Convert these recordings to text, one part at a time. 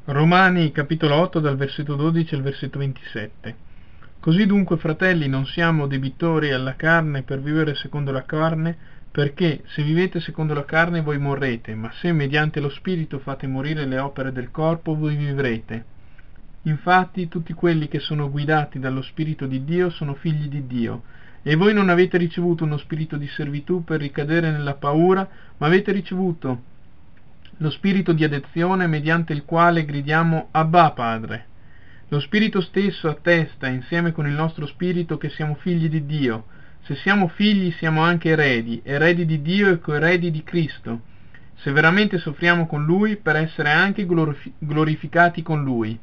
Romani capitolo 8 dal versetto 12 al versetto 27. Così dunque, fratelli, non siamo debitori alla carne per vivere secondo la carne, perché se vivete secondo la carne voi morrete, ma se mediante lo Spirito fate morire le opere del corpo voi vivrete. Infatti tutti quelli che sono guidati dallo Spirito di Dio sono figli di Dio. E voi non avete ricevuto uno spirito di servitù per ricadere nella paura, ma avete ricevuto lo spirito di adozione mediante il quale gridiamo Abba Padre. Lo Spirito stesso attesta insieme con il nostro spirito che siamo figli di Dio. Se siamo figli siamo anche eredi di Dio e coeredi di Cristo, se veramente soffriamo con Lui per essere anche glorificati con Lui.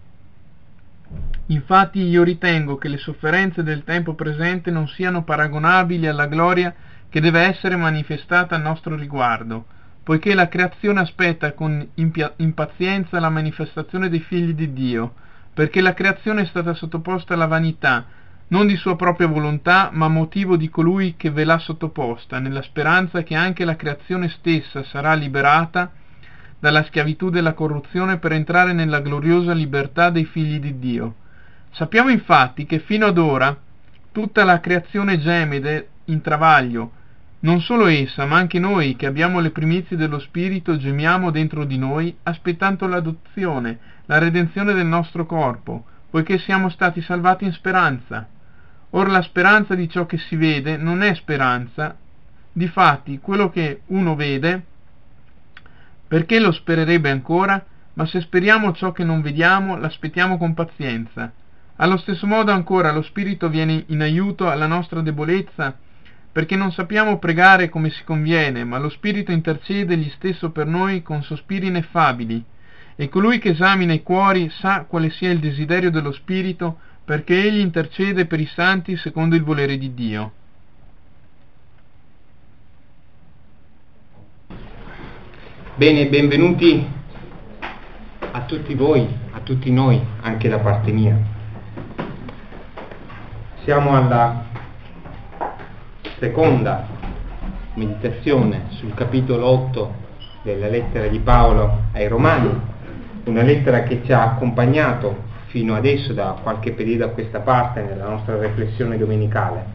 Infatti io ritengo che le sofferenze del tempo presente non siano paragonabili alla gloria che deve essere manifestata a nostro riguardo, poiché la creazione aspetta con impazienza la manifestazione dei figli di Dio, perché la creazione è stata sottoposta alla vanità, non di sua propria volontà, ma a motivo di colui che ve l'ha sottoposta, nella speranza che anche la creazione stessa sarà liberata dalla schiavitù della corruzione per entrare nella gloriosa libertà dei figli di Dio. Sappiamo infatti che fino ad ora tutta la creazione geme in travaglio. Non solo essa, ma anche noi che abbiamo le primizie dello Spirito gemiamo dentro di noi, aspettando l'adozione, la redenzione del nostro corpo, poiché siamo stati salvati in speranza. Ora la speranza di ciò che si vede non è speranza, difatti quello che uno vede, perché lo spererebbe ancora? Ma se speriamo ciò che non vediamo, l'aspettiamo con pazienza. Allo stesso modo ancora lo Spirito viene in aiuto alla nostra debolezza, perché non sappiamo pregare come si conviene, ma lo Spirito intercede egli stesso per noi con sospiri ineffabili. E colui che esamina i cuori sa quale sia il desiderio dello Spirito, perché egli intercede per i santi secondo il volere di Dio. Bene, benvenuti a tutti voi, a tutti noi, anche da parte mia. Siamo alla seconda meditazione sul capitolo 8 della lettera di Paolo ai Romani, una lettera che ci ha accompagnato fino adesso da qualche periodo a questa parte nella nostra riflessione domenicale.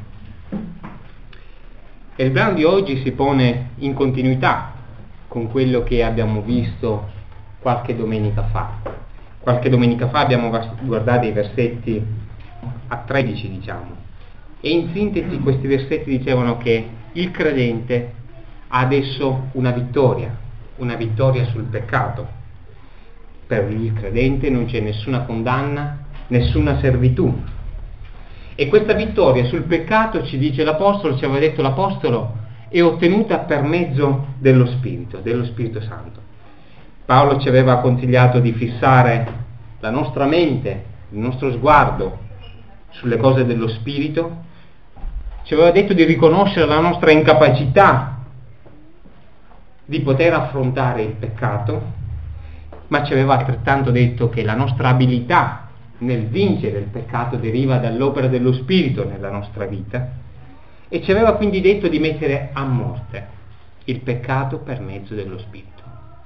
E il brano di oggi si pone in continuità con quello che abbiamo visto qualche domenica fa. Qualche domenica fa abbiamo guardato i versetti a 13, diciamo, e in sintesi questi versetti dicevano che il credente ha adesso una vittoria sul peccato. Per il credente non c'è nessuna condanna, nessuna servitù. E questa vittoria sul peccato, ci dice l'Apostolo, ci aveva detto l'Apostolo, è ottenuta per mezzo dello Spirito Santo. Paolo ci aveva consigliato di fissare la nostra mente, il nostro sguardo sulle cose dello Spirito, ci aveva detto di riconoscere la nostra incapacità di poter affrontare il peccato, ma ci aveva altrettanto detto che la nostra abilità nel vincere il peccato deriva dall'opera dello Spirito nella nostra vita, e ci aveva quindi detto di mettere a morte il peccato per mezzo dello Spirito.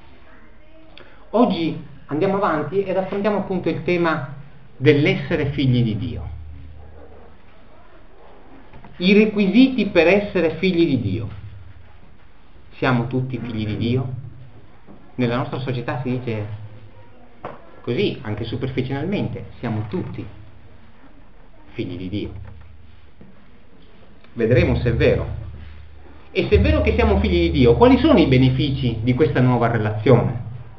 Oggi andiamo avanti ed affrontiamo appunto il tema dell'essere figli di Dio. I requisiti per essere figli di Dio. Siamo tutti figli di Dio? Nella nostra società si dice così, anche superficialmente, siamo tutti figli di Dio. Vedremo se è vero. E se è vero che siamo figli di Dio, quali sono i benefici di questa nuova relazione?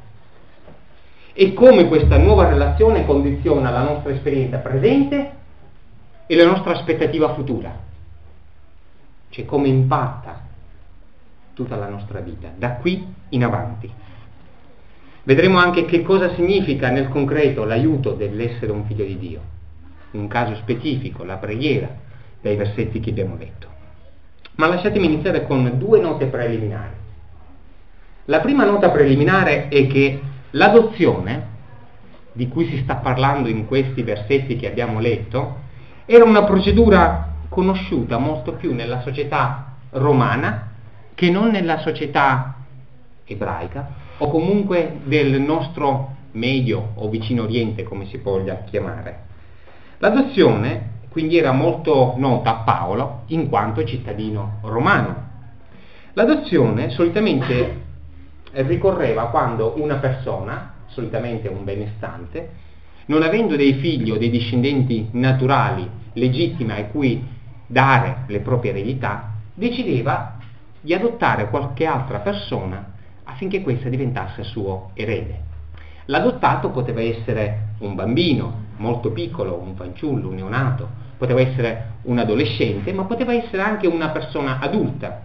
E come questa nuova relazione condiziona la nostra esperienza presente e la nostra aspettativa futura? Cioè come impatta tutta la nostra vita, da qui in avanti. Vedremo anche che cosa significa nel concreto l'aiuto dell'essere un figlio di Dio. In un caso specifico, la preghiera, dai versetti che abbiamo letto. Ma lasciatemi iniziare con due note preliminari. La prima nota preliminare è che l'adozione, di cui si sta parlando in questi versetti che abbiamo letto, era una procedura conosciuta molto più nella società romana che non nella società ebraica o comunque del nostro Medio o Vicino Oriente, come si voglia chiamare. L'adozione quindi era molto nota a Paolo in quanto cittadino romano. L'adozione solitamente ricorreva quando una persona, solitamente un benestante, non avendo dei figli o dei discendenti naturali legittimi a cui dare le proprie eredità, decideva di adottare qualche altra persona affinché questa diventasse suo erede. L'adottato poteva essere un bambino molto piccolo, un fanciullo, un neonato, poteva essere un adolescente, ma poteva essere anche una persona adulta.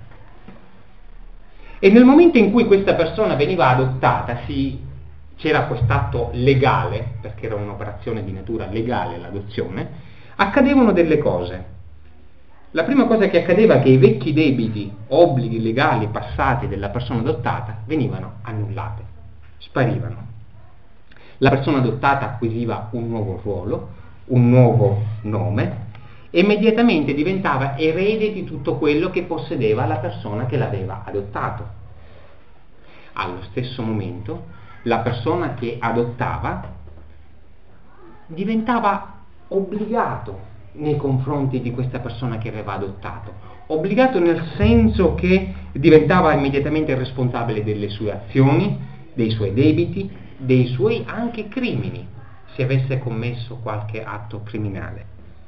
E nel momento in cui questa persona veniva adottata, c'era quest'atto legale, perché era un'operazione di natura legale l'adozione, accadevano delle cose. La prima cosa che accadeva è che i vecchi debiti, obblighi legali passati della persona adottata venivano annullati, sparivano. La persona adottata acquisiva un nuovo ruolo, un nuovo nome e immediatamente diventava erede di tutto quello che possedeva la persona che l'aveva adottato. Allo stesso momento, la persona che adottava diventava obbligato nei confronti di questa persona che aveva adottato, obbligato nel senso che diventava immediatamente responsabile delle sue azioni, dei suoi debiti, dei suoi anche crimini, se avesse commesso qualche atto criminale.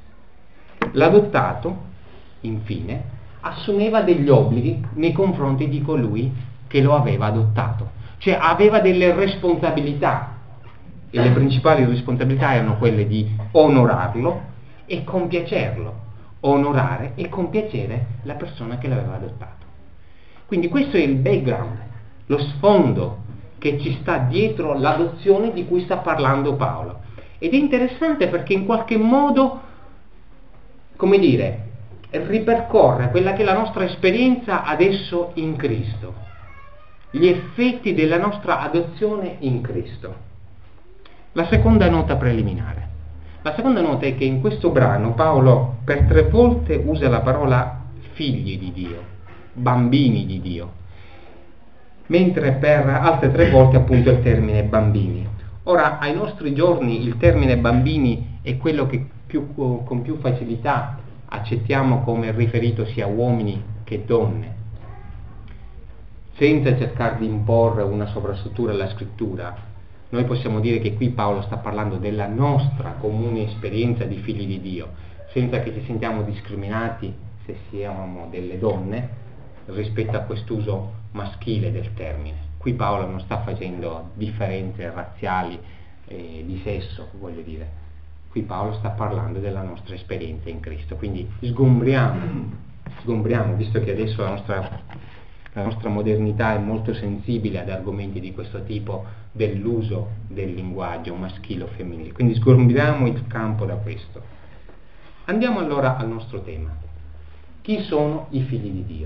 L'adottato, infine, assumeva degli obblighi nei confronti di colui che lo aveva adottato, cioè aveva delle responsabilità, e le principali responsabilità erano quelle di onorarlo e compiacerlo, onorare e compiacere la persona che l'aveva adottato. Quindi questo è il background, lo sfondo che ci sta dietro l'adozione di cui sta parlando Paolo. Ed è interessante perché in qualche modo, come dire, ripercorre quella che è la nostra esperienza adesso in Cristo, gli effetti della nostra adozione in Cristo. La seconda nota preliminare. La seconda nota è che in questo brano Paolo per 3 volte usa la parola figli di Dio, bambini di Dio, mentre per altre 3 volte appunto il termine bambini. Ora, ai nostri giorni il termine bambini è quello che con più facilità accettiamo come riferito sia a uomini che donne, senza cercare di imporre una sovrastruttura alla scrittura. Noi possiamo dire che qui Paolo sta parlando della nostra comune esperienza di figli di Dio, senza che ci sentiamo discriminati se siamo delle donne rispetto a quest'uso maschile del termine. Qui Paolo non sta facendo differenze razziali di sesso, voglio dire. Qui Paolo sta parlando della nostra esperienza in Cristo. Quindi sgombriamo, visto che adesso la nostra modernità è molto sensibile ad argomenti di questo tipo, dell'uso del linguaggio maschile o femminile. Quindi sgombriamo il campo da questo. Andiamo allora al nostro tema. Chi sono i figli di Dio?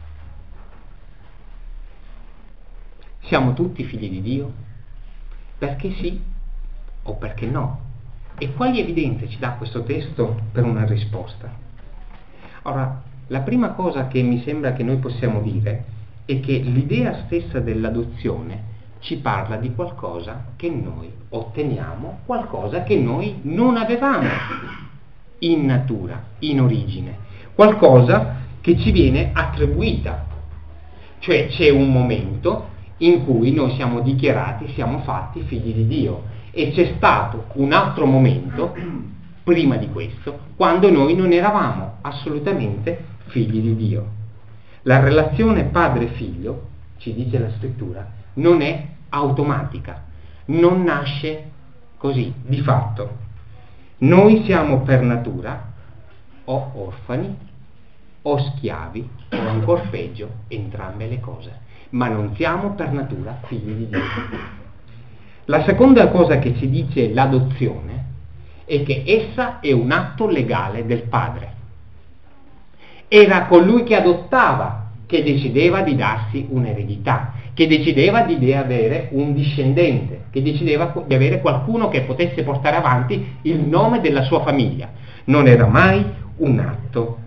Siamo tutti figli di Dio? Perché sì o perché no? E quali evidenze ci dà questo testo per una risposta? Ora, la prima cosa che mi sembra che noi possiamo dire è che l'idea stessa dell'adozione ci parla di qualcosa che noi otteniamo, qualcosa che noi non avevamo in natura, in origine, qualcosa che ci viene attribuita. Cioè c'è un momento in cui noi siamo dichiarati, siamo fatti figli di Dio, e c'è stato un altro momento prima di questo, quando noi non eravamo assolutamente figli di Dio. La relazione padre-figlio, ci dice la scrittura, non è automatica, non nasce così, di fatto. Noi siamo per natura o orfani o schiavi o ancor peggio entrambe le cose, ma non siamo per natura figli di Dio. La seconda cosa che ci dice l'adozione è che essa è un atto legale del padre. Era colui che adottava che decideva di darsi un'eredità, che decideva di avere un discendente, che decideva di avere qualcuno che potesse portare avanti il nome della sua famiglia. Non era mai un atto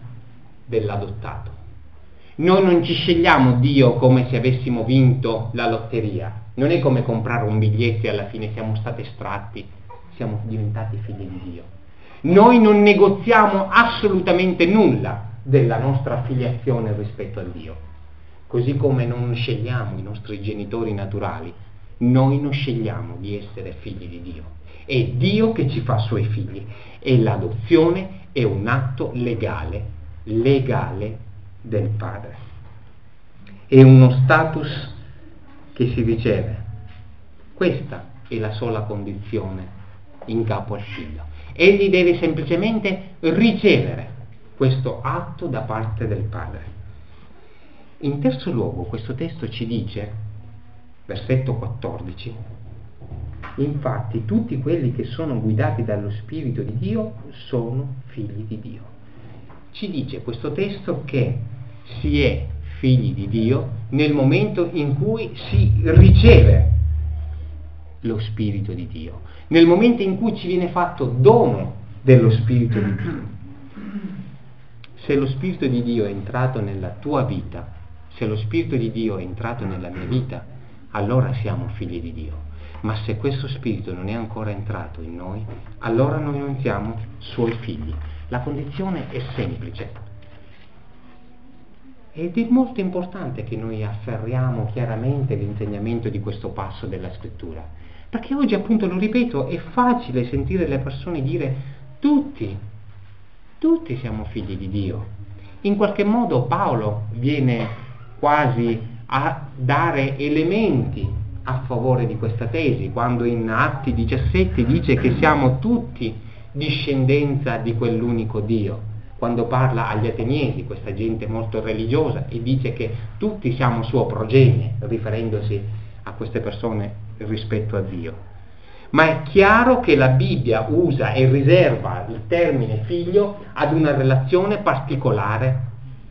dell'adottato. Noi non ci scegliamo Dio come se avessimo vinto la lotteria, Non è come comprare un biglietto e alla fine siamo stati estratti, siamo diventati figli di Dio. Noi non negoziamo assolutamente nulla della nostra filiazione rispetto a Dio, così come non scegliamo i nostri genitori naturali, noi non scegliamo di essere figli di Dio, è Dio che ci fa suoi figli e l'adozione è un atto legale del Padre, è uno status che si riceve. Questa è la sola condizione in capo al figlio. Egli deve semplicemente ricevere questo atto da parte del Padre. In terzo luogo, questo testo ci dice, versetto 14, infatti tutti quelli che sono guidati dallo Spirito di Dio sono figli di Dio. Ci dice questo testo che si è figli di Dio nel momento in cui si riceve lo Spirito di Dio, nel momento in cui ci viene fatto dono dello Spirito di Dio. Se lo Spirito di Dio è entrato nella tua vita, se lo Spirito di Dio è entrato nella mia vita, allora siamo figli di Dio. Ma se questo Spirito non è ancora entrato in noi, allora noi non siamo suoi figli. La condizione è semplice. Ed è molto importante che noi afferriamo chiaramente l'insegnamento di questo passo della Scrittura, perché oggi, appunto, lo ripeto, è facile sentire le persone dire tutti siamo figli di Dio. In qualche modo Paolo viene quasi a dare elementi a favore di questa tesi, quando in Atti 17 dice che siamo tutti discendenza di quell'unico Dio. Quando parla agli Ateniesi, questa gente molto religiosa, e dice che tutti siamo suo progenie, riferendosi a queste persone rispetto a Dio. Ma è chiaro che la Bibbia usa e riserva il termine figlio ad una relazione particolare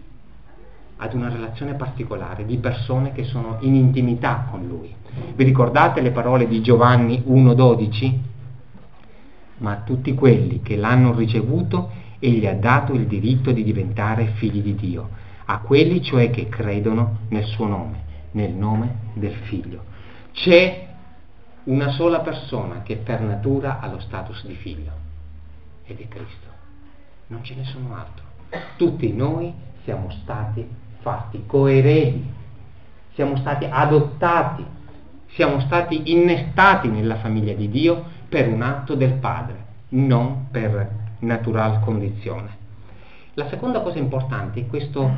di persone che sono in intimità con Lui. Vi ricordate le parole di Giovanni 1,12? Ma a tutti quelli che l'hanno ricevuto Egli ha dato il diritto di diventare figli di Dio, a quelli cioè che credono nel suo nome, nel nome del Figlio. C'è una sola persona che per natura ha lo status di figlio, ed è Cristo. Non ce ne sono altro. Tutti noi siamo stati fatti coeredi, siamo stati adottati, siamo stati innestati nella famiglia di Dio per un atto del Padre, non per natural condizione. La seconda cosa importante è questa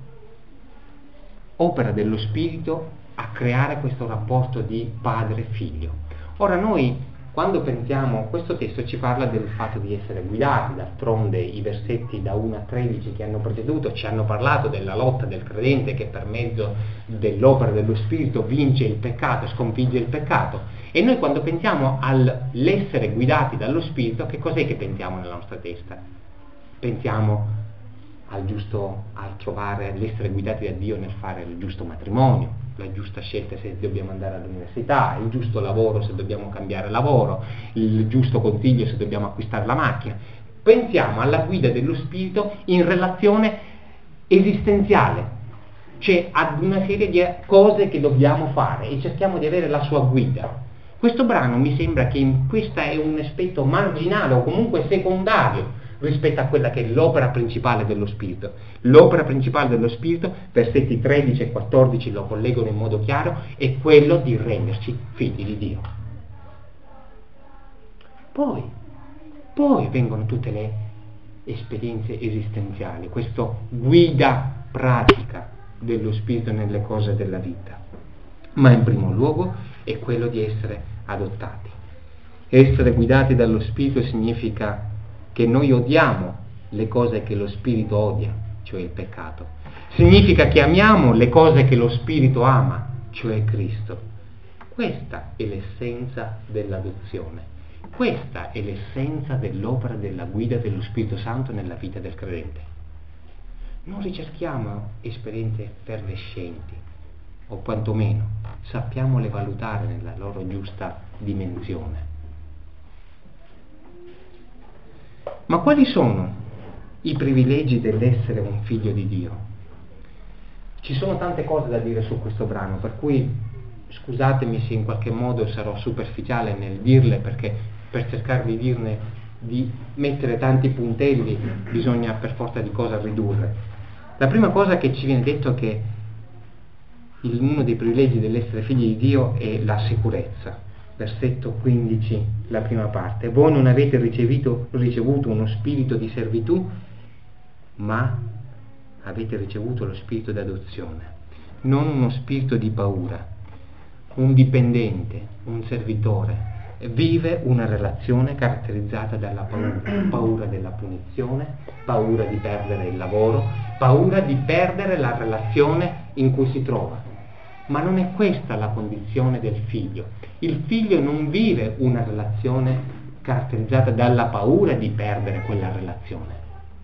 opera dello Spirito a creare questo rapporto di padre-figlio. Ora noi, quando pensiamo, questo testo ci parla del fatto di essere guidati, d'altronde i versetti da 1 a 13 che hanno preceduto ci hanno parlato della lotta del credente che per mezzo dell'opera dello Spirito vince il peccato, sconfigge il peccato. E noi quando pensiamo all'essere guidati dallo Spirito, che cos'è che pensiamo nella nostra testa? Pensiamo all'essere guidati da Dio nel fare il giusto matrimonio, la giusta scelta se dobbiamo andare all'università, il giusto lavoro se dobbiamo cambiare lavoro, il giusto consiglio se dobbiamo acquistare la macchina. Pensiamo alla guida dello Spirito in relazione esistenziale, cioè ad una serie di cose che dobbiamo fare e cerchiamo di avere la sua guida. Questo brano mi sembra che questo è un aspetto marginale o comunque secondario rispetto a quella che è l'opera principale dello Spirito. L'opera principale dello Spirito, versetti 13 e 14 lo collegano in modo chiaro, è quello di renderci figli di Dio. Poi vengono tutte le esperienze esistenziali, questa guida pratica dello Spirito nelle cose della vita. Ma in primo luogo è quello di essere adottati. Essere guidati dallo Spirito significa che noi odiamo le cose che lo Spirito odia, cioè il peccato. Significa che amiamo le cose che lo Spirito ama, cioè Cristo. Questa è l'essenza dell'adozione. Questa è l'essenza dell'opera della guida dello Spirito Santo nella vita del credente. Non ricerchiamo esperienze effervescenti, o quantomeno sappiamole valutare nella loro giusta dimensione. Ma quali sono i privilegi dell'essere un figlio di Dio? Ci sono tante cose da dire su questo brano, per cui scusatemi se in qualche modo sarò superficiale nel dirle, perché per cercare di mettere tanti puntelli bisogna per forza di cosa ridurre. La prima cosa che ci viene detto è che uno dei privilegi dell'essere figli di Dio è la sicurezza. Versetto 15, la prima parte: voi non avete ricevuto uno spirito di servitù, ma avete ricevuto lo spirito d'adozione, non uno spirito di paura. Un dipendente, un servitore, vive una relazione caratterizzata dalla paura della punizione, paura di perdere il lavoro, paura di perdere la relazione in cui si trova. Ma non è questa la condizione del figlio. Il figlio non vive una relazione caratterizzata dalla paura di perdere quella relazione.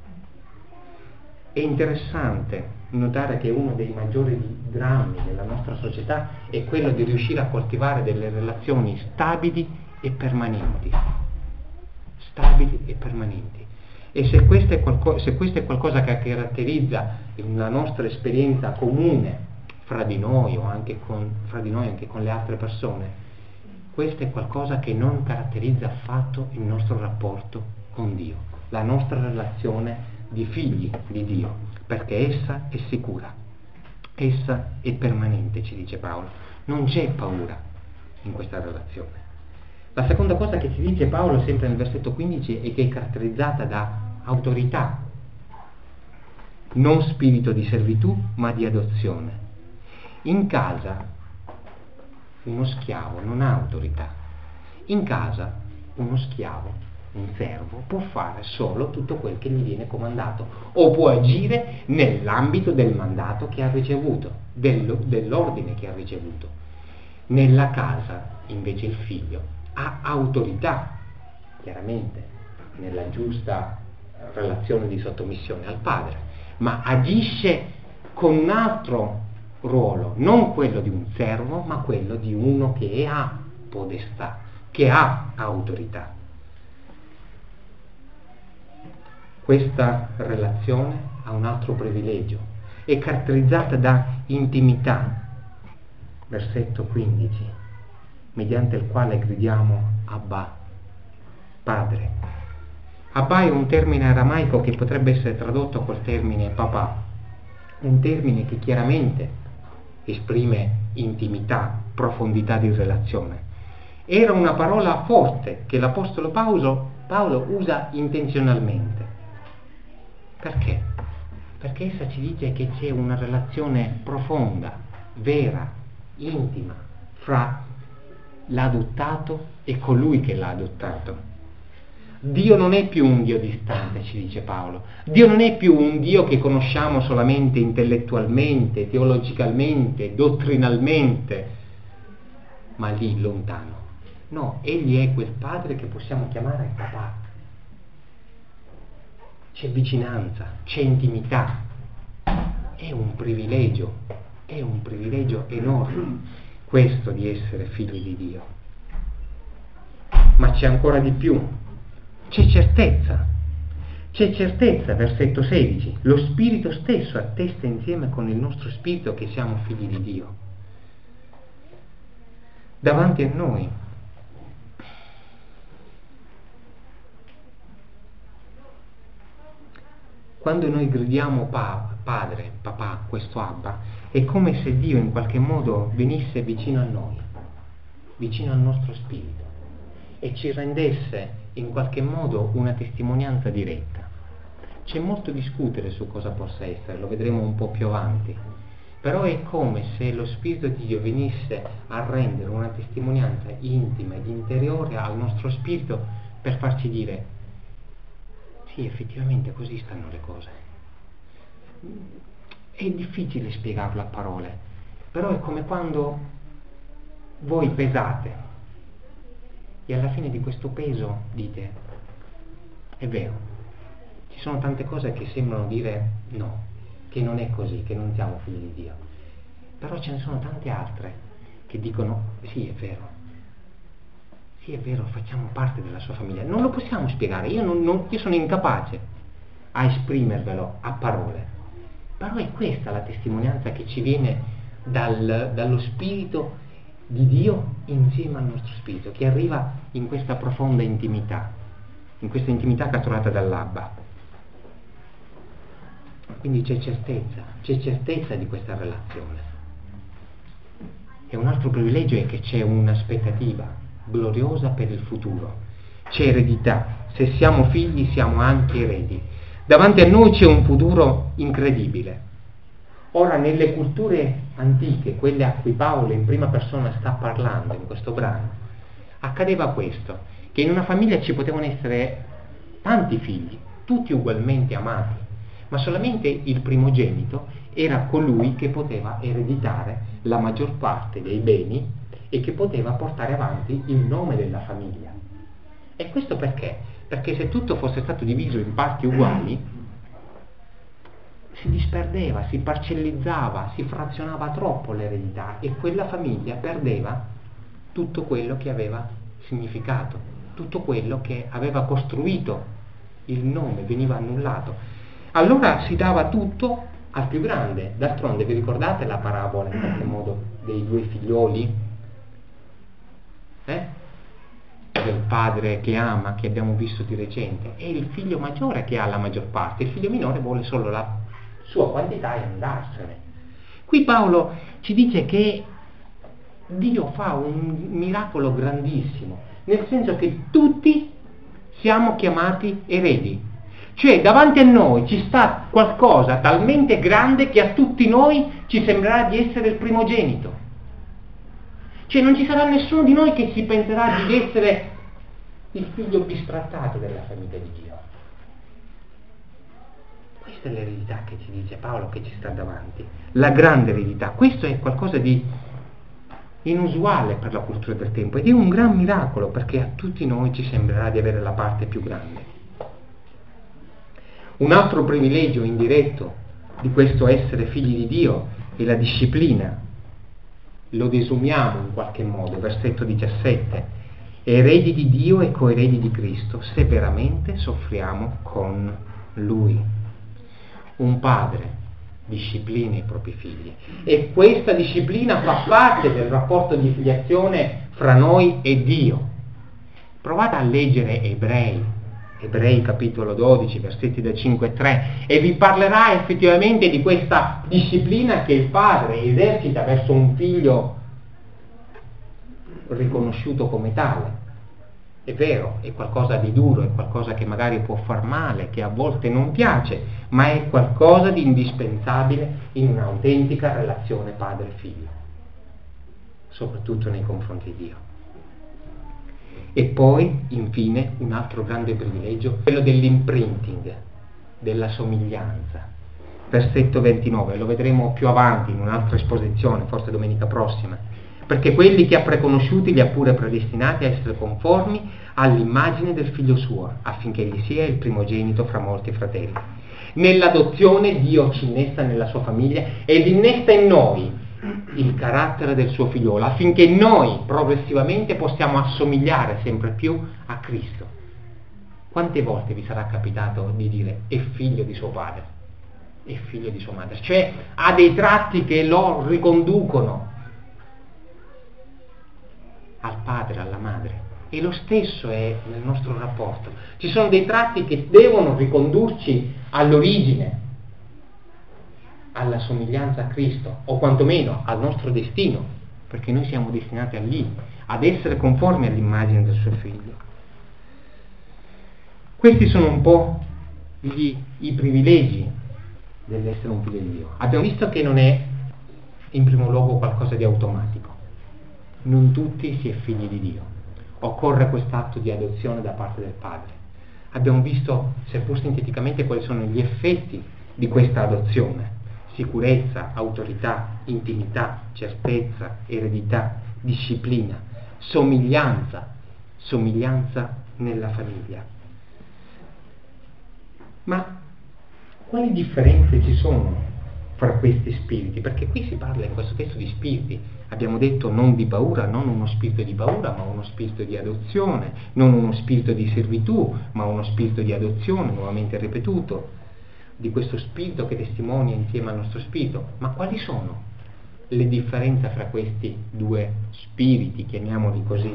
È interessante notare che uno dei maggiori drammi della nostra società è quello di riuscire a coltivare delle relazioni stabili e permanenti. Stabili e permanenti. E se questo è qualcosa che caratterizza la nostra esperienza comune fra di noi o anche con le altre persone, questo è qualcosa che non caratterizza affatto il nostro rapporto con Dio, la nostra relazione di figli di Dio, perché essa è sicura, essa è permanente, ci dice Paolo. Non c'è paura in questa relazione. La seconda cosa che ci dice Paolo, sempre nel versetto 15, è che è caratterizzata da autorità, non spirito di servitù, ma di adozione. In casa uno schiavo non ha autorità. In casa uno schiavo, un servo, può fare solo tutto quel che gli viene comandato, o può agire nell'ambito del mandato che ha ricevuto, dell'ordine che ha ricevuto. Nella casa invece il figlio ha autorità, chiaramente nella giusta relazione di sottomissione al padre, ma agisce con un altro ruolo, non quello di un servo, ma quello di uno che ha podestà, che ha autorità. Questa relazione ha un altro privilegio, è caratterizzata da intimità. Versetto 15, mediante il quale gridiamo Abba, Padre. Abba è un termine aramaico che potrebbe essere tradotto col termine papà, un termine che chiaramente esprime intimità, profondità di relazione. Era una parola forte che l'Apostolo Paolo usa intenzionalmente. Perché? Perché essa ci dice che c'è una relazione profonda, vera, intima, fra l'adottato e colui che l'ha adottato. Dio non è più un Dio distante, ci dice Paolo. Dio non è più un Dio che conosciamo solamente intellettualmente, teologicamente, dottrinalmente, ma lì lontano. No, Egli è quel Padre che possiamo chiamare papà. C'è vicinanza, c'è intimità. È un privilegio enorme questo di essere figli di Dio. Ma c'è ancora di più. C'è certezza, versetto 16, lo Spirito stesso attesta insieme con il nostro spirito che siamo figli di Dio. Davanti a noi quando noi gridiamo Padre, papà, questo Abba, è come se Dio in qualche modo venisse vicino a noi, vicino al nostro spirito, e ci rendesse in qualche modo una testimonianza diretta. C'è molto discutere su cosa possa essere, lo vedremo un po' più avanti, però è come se lo Spirito di Dio venisse a rendere una testimonianza intima ed interiore al nostro spirito per farci dire sì, effettivamente così stanno le cose. È difficile spiegarlo a parole, però è come quando voi pesate e alla fine di questo peso dite è vero, ci sono tante cose che sembrano dire no, che non è così, che non siamo figli di Dio, però ce ne sono tante altre che dicono sì, è vero, facciamo parte della sua famiglia. Non lo possiamo spiegare, io sono incapace a esprimervelo a parole, però è questa la testimonianza che ci viene dallo Spirito di Dio insieme al nostro spirito, che arriva in questa profonda intimità, in questa intimità catturata dall'Abba. Quindi c'è certezza di questa relazione. E un altro privilegio è che c'è un'aspettativa gloriosa per il futuro, c'è eredità, se siamo figli siamo anche eredi. Davanti a noi c'è un futuro incredibile. Ora, nelle culture antiche, quelle a cui Paolo in prima persona sta parlando in questo brano, accadeva questo, che in una famiglia ci potevano essere tanti figli, tutti ugualmente amati, ma solamente il primogenito era colui che poteva ereditare la maggior parte dei beni e che poteva portare avanti il nome della famiglia. E questo perché? Perché se tutto fosse stato diviso in parti uguali, si disperdeva, si parcellizzava, si frazionava troppo l'eredità e quella famiglia perdeva tutto quello che aveva significato, tutto quello che aveva costruito il nome, veniva annullato. Allora si dava tutto al più grande. D'altronde vi ricordate la parabola in qualche modo dei due figlioli? Del padre che ama, che abbiamo visto di recente, è il figlio maggiore che ha la maggior parte, il figlio minore vuole solo la sua quantità e andarsene. Qui Paolo ci dice che Dio fa un miracolo grandissimo, nel senso che tutti siamo chiamati eredi, cioè davanti a noi ci sta qualcosa talmente grande che a tutti noi ci sembrerà di essere il primogenito, cioè non ci sarà nessuno di noi che si penserà di essere il figlio bistrattato della famiglia di Dio. Questa è l'eredità che ci dice Paolo che ci sta davanti, la grande eredità. Questo è qualcosa di inusuale per la cultura del tempo ed è un gran miracolo, perché a tutti noi ci sembrerà di avere la parte più grande. Un altro privilegio indiretto di questo essere figli di Dio è la disciplina. Lo desumiamo in qualche modo, versetto 17: eredi di Dio e coeredi di Cristo, se veramente soffriamo con Lui. Un padre disciplina i propri figli e questa disciplina fa parte del rapporto di filiazione fra noi e Dio. Provate a leggere Ebrei capitolo 12 versetti da 5 e 3 e vi parlerà effettivamente di questa disciplina che il padre esercita verso un figlio riconosciuto come tale. È vero, è qualcosa di duro, è qualcosa che magari può far male, che a volte non piace, ma è qualcosa di indispensabile in un'autentica relazione padre-figlio, soprattutto nei confronti di Dio. E poi, infine, un altro grande privilegio, quello dell'imprinting, della somiglianza. Versetto 29, lo vedremo più avanti in un'altra esposizione, forse domenica prossima. Perché quelli che ha preconosciuti li ha pure predestinati a essere conformi all'immagine del figlio suo, affinché egli sia il primogenito fra molti fratelli. Nell'adozione Dio ci innesta nella sua famiglia ed innesta in noi il carattere del suo figliolo, affinché noi progressivamente possiamo assomigliare sempre più a Cristo. Quante volte vi sarà capitato di dire è figlio di suo padre, è figlio di sua madre? Cioè ha dei tratti che lo riconducono al padre, alla madre. E lo stesso è nel nostro rapporto. Ci sono dei tratti che devono ricondurci all'origine, alla somiglianza a Cristo, o quantomeno al nostro destino, perché noi siamo destinati a lì, ad essere conformi all'immagine del suo figlio. Questi sono un po' i privilegi dell'essere un figlio di Dio. Abbiamo visto che non è in primo luogo qualcosa di automatico. Non tutti si è figli di Dio. Occorre quest'atto di adozione da parte del Padre. Abbiamo visto, seppur sinteticamente, quali sono gli effetti di questa adozione: sicurezza, autorità, intimità, certezza, eredità, disciplina, somiglianza nella famiglia. Ma quali differenze ci sono fra questi spiriti? Perché qui si parla in questo testo di spiriti. Abbiamo detto non di paura, non uno spirito di paura, ma uno spirito di adozione, non uno spirito di servitù, ma uno spirito di adozione, nuovamente ripetuto, di questo spirito che testimonia insieme al nostro spirito. Ma quali sono le differenze fra questi due spiriti, chiamiamoli così?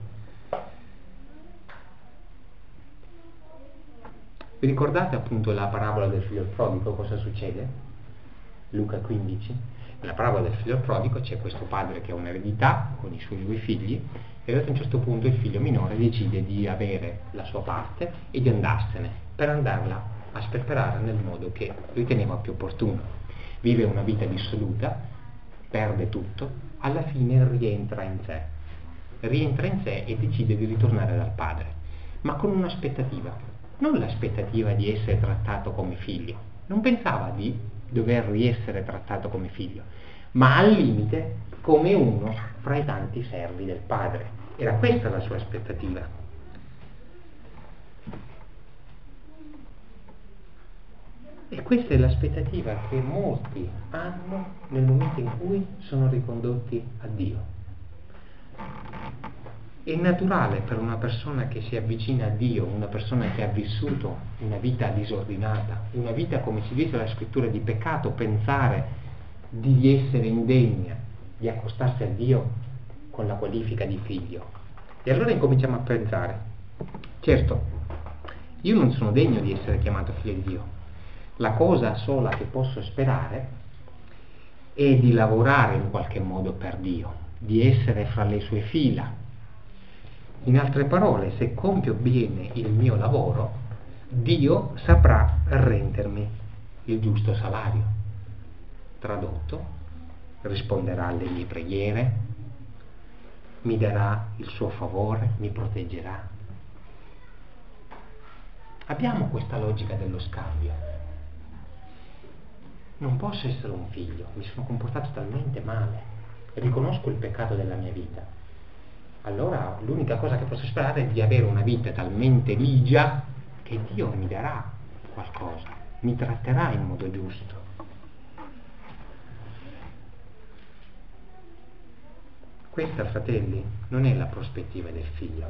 Vi ricordate appunto la parabola del figlio prodigo? Cosa succede? Luca 15. Nella parabola del figlio prodigo c'è questo padre che ha un'eredità con i suoi due figli e ad un certo punto il figlio minore decide di avere la sua parte e di andarsene per andarla a sperperare nel modo che riteneva più opportuno. Vive una vita dissoluta, perde tutto, alla fine rientra in sé e decide di ritornare dal padre, ma con un'aspettativa. Non l'aspettativa di essere trattato come figlio, non pensava di dover riessere trattato come figlio, ma al limite come uno fra i tanti servi del padre. Era questa la sua aspettativa. E questa è l'aspettativa che molti hanno nel momento in cui sono ricondotti a Dio. È naturale per una persona che si avvicina a Dio, una persona che ha vissuto una vita disordinata, una vita, come si dice nella scrittura, di peccato, pensare di essere indegna di accostarsi a Dio con la qualifica di figlio. E allora incominciamo a pensare, certo, io non sono degno di essere chiamato figlio di Dio. La cosa sola che posso sperare è di lavorare in qualche modo per Dio, di essere fra le sue fila. In altre parole, se compio bene il mio lavoro, Dio saprà rendermi il giusto salario. Tradotto, risponderà alle mie preghiere, mi darà il suo favore, mi proteggerà. Abbiamo questa logica dello scambio. Non posso essere un figlio, mi sono comportato talmente male, riconosco il peccato della mia vita. Allora l'unica cosa che posso sperare è di avere una vita talmente ligia che Dio mi darà qualcosa, mi tratterà in modo giusto. Questa, fratelli, non è la prospettiva del figlio.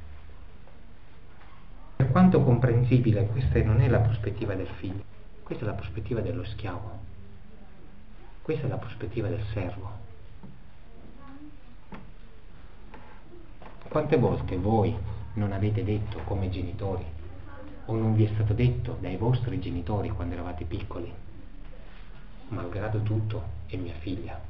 Per quanto comprensibile, questa non è la prospettiva del figlio, questa è la prospettiva dello schiavo, questa è la prospettiva del servo. Quante volte voi non avete detto come genitori, o non vi è stato detto dai vostri genitori quando eravate piccoli, malgrado tutto è mia figlia,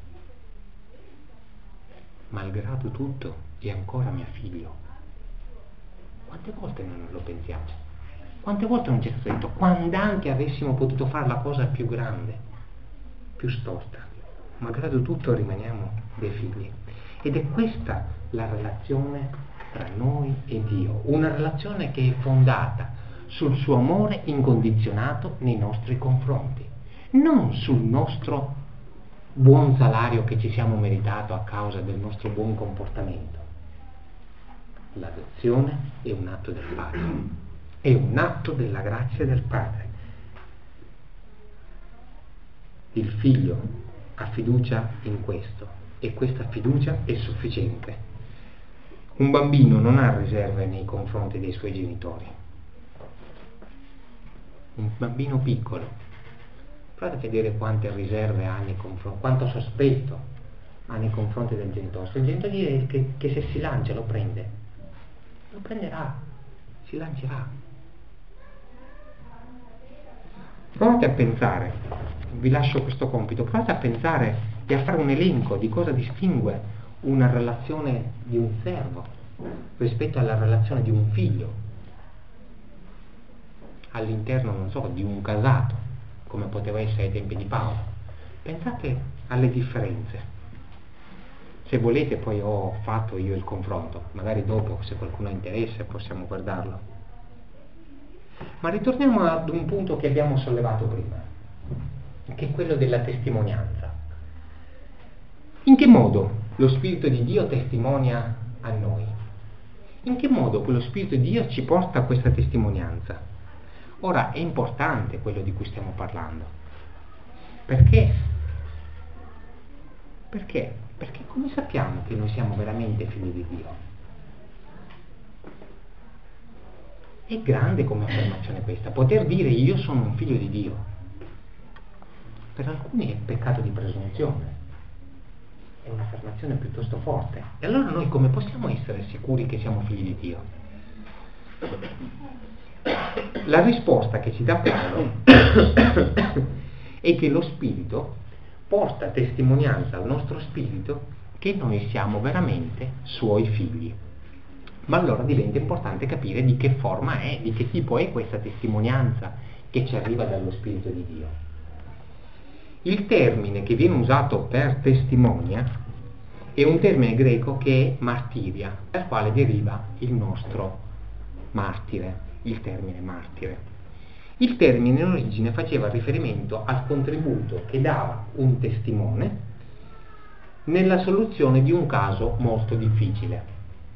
malgrado tutto è ancora mio figlio? Quante volte non lo pensiamo? Quante volte non ci è stato detto, quando anche avessimo potuto fare la cosa più grande, più storta, malgrado tutto rimaniamo dei figli? Ed è questa la relazione tra noi e Dio, una relazione che è fondata sul suo amore incondizionato nei nostri confronti, non sul nostro buon salario che ci siamo meritato a causa del nostro buon comportamento. L'adozione è un atto del Padre, è un atto della grazia del Padre. Il figlio ha fiducia in questo e questa fiducia è sufficiente. Un bambino non ha riserve nei confronti dei suoi genitori. Un bambino piccolo, provate a vedere quante riserve ha nei confronti, quanto sospetto ha nei confronti del genitore. Se il genitore dice che se si lancia lo prende, lo prenderà, si lancerà. Provate a pensare, vi lascio questo compito, provate a pensare e a fare un elenco di cosa distingue una relazione di un servo rispetto alla relazione di un figlio all'interno, non so, di un casato, come poteva essere ai tempi di Paolo. Pensate alle differenze. Se volete poi ho fatto io il confronto, magari dopo, se qualcuno ha interesse, possiamo guardarlo. Ma ritorniamo ad un punto che abbiamo sollevato prima, che è quello della testimonianza. In che modo lo Spirito di Dio testimonia a noi? In che modo quello Spirito di Dio ci porta a questa testimonianza? Ora, è importante quello di cui stiamo parlando. Perché? Perché? Perché come sappiamo che noi siamo veramente figli di Dio? È grande come affermazione questa, poter dire io sono un figlio di Dio. Per alcuni è peccato di presunzione. È un'affermazione piuttosto forte. E allora noi come possiamo essere sicuri che siamo figli di Dio? La risposta che ci dà Paolo è che lo Spirito porta testimonianza al nostro spirito che noi siamo veramente suoi figli. Ma allora diventa importante capire di che forma è, di che tipo è questa testimonianza che ci arriva dallo Spirito di Dio. Il termine che viene usato per testimonia è un termine greco che è martiria, dal quale deriva il nostro martire, il termine martire. Il termine in origine faceva riferimento al contributo che dava un testimone nella soluzione di un caso molto difficile.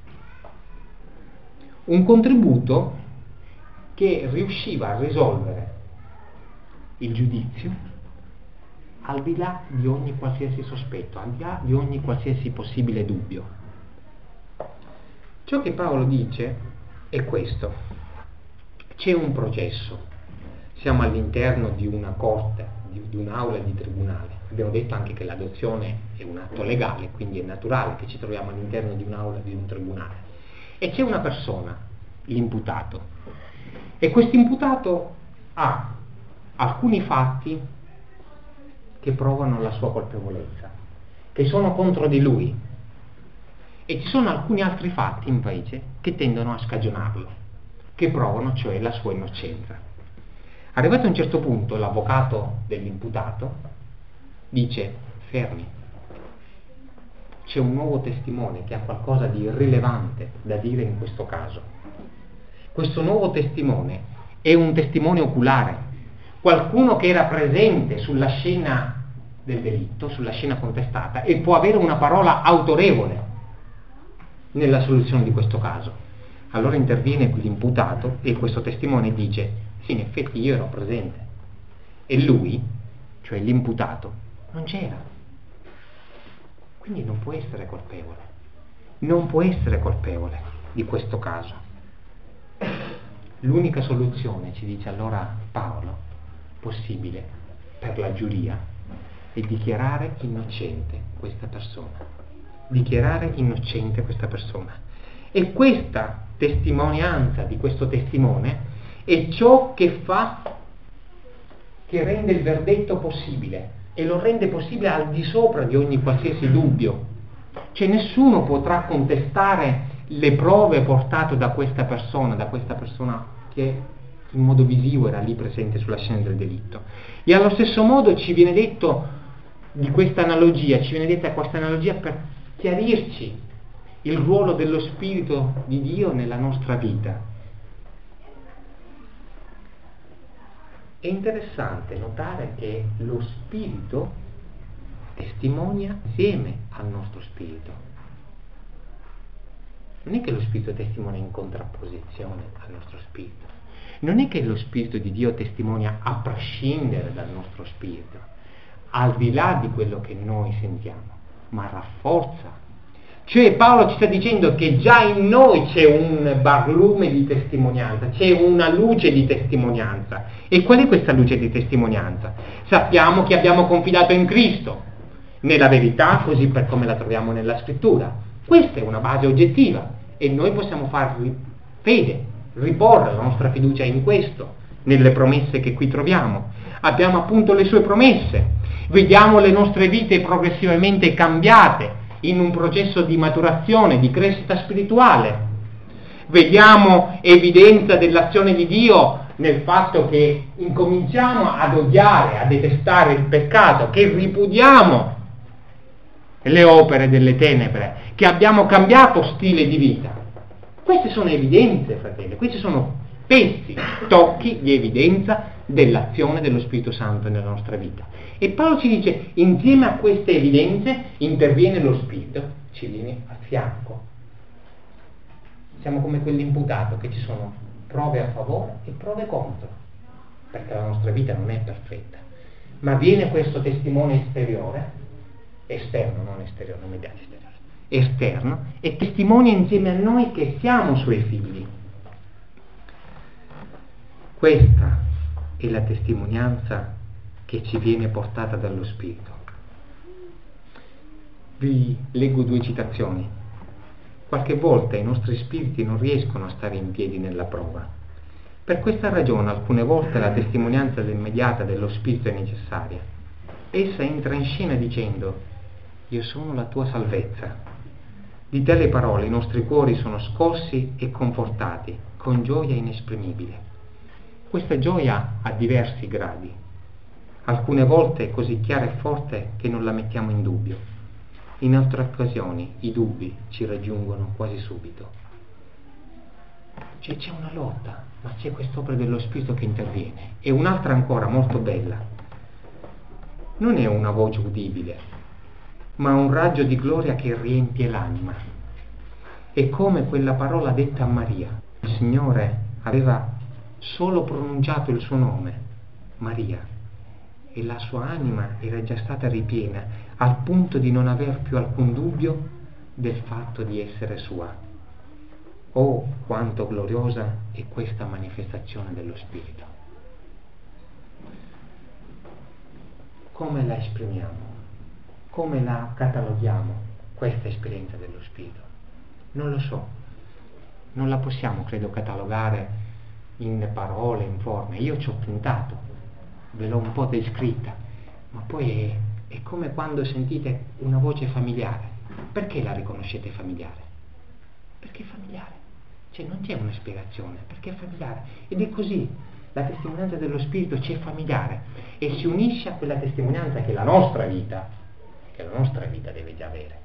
Un contributo che riusciva a risolvere il giudizio al di là di ogni qualsiasi sospetto, al di là di ogni qualsiasi possibile dubbio. Ciò che Paolo dice è questo: c'è un processo, siamo all'interno di una corte, di un'aula di tribunale. Abbiamo detto anche che l'adozione è un atto legale, quindi è naturale che ci troviamo all'interno di un'aula di un tribunale. E c'è una persona, l'imputato, e questo imputato ha alcuni fatti che provano la sua colpevolezza, che sono contro di lui, e ci sono alcuni altri fatti invece che tendono a scagionarlo, che provano cioè la sua innocenza. Arrivato a un certo punto, l'avvocato dell'imputato dice: fermi, c'è un nuovo testimone che ha qualcosa di rilevante da dire in questo caso. Questo nuovo testimone è un testimone oculare, qualcuno che era presente sulla scena del delitto, sulla scena contestata, e può avere una parola autorevole nella soluzione di questo caso. Allora interviene l'imputato e questo testimone dice: sì, in effetti io ero presente. E lui, cioè l'imputato, non c'era. Quindi non può essere colpevole. Non può essere colpevole di questo caso. L'unica soluzione, ci dice allora Paolo, possibile per la giuria è dichiarare innocente questa persona. Dichiarare innocente questa persona. E questa testimonianza di questo testimone è ciò che rende il verdetto possibile, e lo rende possibile al di sopra di ogni qualsiasi dubbio. Cioè nessuno potrà contestare le prove portate da questa persona che in modo visivo era lì presente sulla scena del delitto. E allo stesso modo ci viene detto di questa analogia, per chiarirci il ruolo dello Spirito di Dio nella nostra vita. È interessante notare che lo Spirito testimonia insieme al nostro Spirito. Non è che lo Spirito testimonia in contrapposizione al nostro Spirito. Non è che lo Spirito di Dio testimonia a prescindere dal nostro Spirito, al di là di quello che noi sentiamo, ma rafforza. Cioè Paolo ci sta dicendo che già in noi c'è un barlume di testimonianza, c'è una luce di testimonianza. E qual è questa luce di testimonianza? Sappiamo che abbiamo confidato in Cristo, nella verità così per come la troviamo nella Scrittura. Questa è una base oggettiva e noi possiamo far fede, riporre la nostra fiducia in questo, nelle promesse che qui troviamo. Abbiamo appunto le sue promesse, vediamo le nostre vite progressivamente cambiate in un processo di maturazione, di crescita spirituale. Vediamo evidenza dell'azione di Dio nel fatto che incominciamo ad odiare, a detestare il peccato, che ripudiamo le opere delle tenebre, che abbiamo cambiato stile di vita. Queste sono evidenze, fratelli, questi sono pezzi, tocchi di evidenza dell'azione dello Spirito Santo nella nostra vita. E Paolo ci dice, insieme a queste evidenze interviene lo Spirito, ci viene a fianco. Siamo come quell'imputato, che ci sono prove a favore e prove contro, perché la nostra vita non è perfetta. Ma viene questo testimone esterno, non esteriore, non mediante esteriore, esterno, e testimonia insieme a noi che siamo suoi figli. Questa è la testimonianza che ci viene portata dallo Spirito. Vi leggo 2 citazioni. Qualche volta i nostri spiriti non riescono a stare in piedi nella prova. Per questa ragione alcune volte la testimonianza immediata dello spirito è necessaria. Essa entra in scena dicendo: io sono la tua salvezza. Di tali parole i nostri cuori sono scossi e confortati con gioia inesprimibile. Questa gioia ha diversi gradi. Alcune volte è così chiara e forte che non la mettiamo in dubbio. In altre occasioni i dubbi ci raggiungono quasi subito. C'è una lotta, ma c'è quest'opera dello Spirito che interviene. E un'altra ancora molto bella. Non è una voce udibile, ma un raggio di gloria che riempie l'anima. È come quella parola detta a Maria. Il Signore aveva solo pronunciato il suo nome, Maria, e la sua anima era già stata ripiena al punto di non aver più alcun dubbio del fatto di essere sua. Oh, quanto gloriosa è questa manifestazione dello Spirito! Come la esprimiamo? Come la cataloghiamo, questa esperienza dello Spirito? Non lo so. Non la possiamo, credo, catalogare in parole, in forme. Io ci ho tentato, ve l'ho un po' descritta, ma poi è come quando sentite una voce familiare. Perché la riconoscete familiare? Perché è familiare. Cioè non c'è una spiegazione, perché è familiare. Ed è così, la testimonianza dello Spirito ci è familiare e si unisce a quella testimonianza che la nostra vita deve già avere.